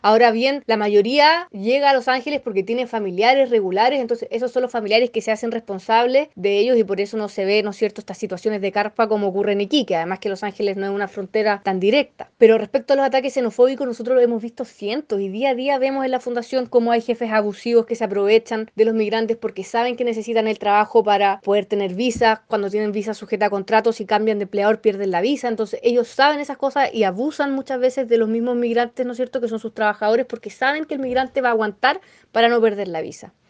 Ahora bien, la mayoría llega a Los Ángeles porque tiene familiares regulares, entonces esos son los familiares que se hacen responsables de ellos y por eso no se ve, ¿no es cierto?, estas situaciones de carpa como ocurre en Iquique, además que Los Ángeles no es una frontera tan directa. Pero respecto a los ataques xenofóbicos, nosotros lo hemos visto cientos y día a día vemos en la fundación cómo hay jefes abusivos que se aprovechan de los migrantes porque saben que necesitan el trabajo para poder tener visa, cuando tienen visa sujeta a contratos y cambian de empleador pierden la visa, entonces ellos saben esas cosas y abusan muchas veces de los mismos migrantes, ¿no es cierto?, que son sus trabajadores porque saben que el migrante va a aguantar para no perder la visa.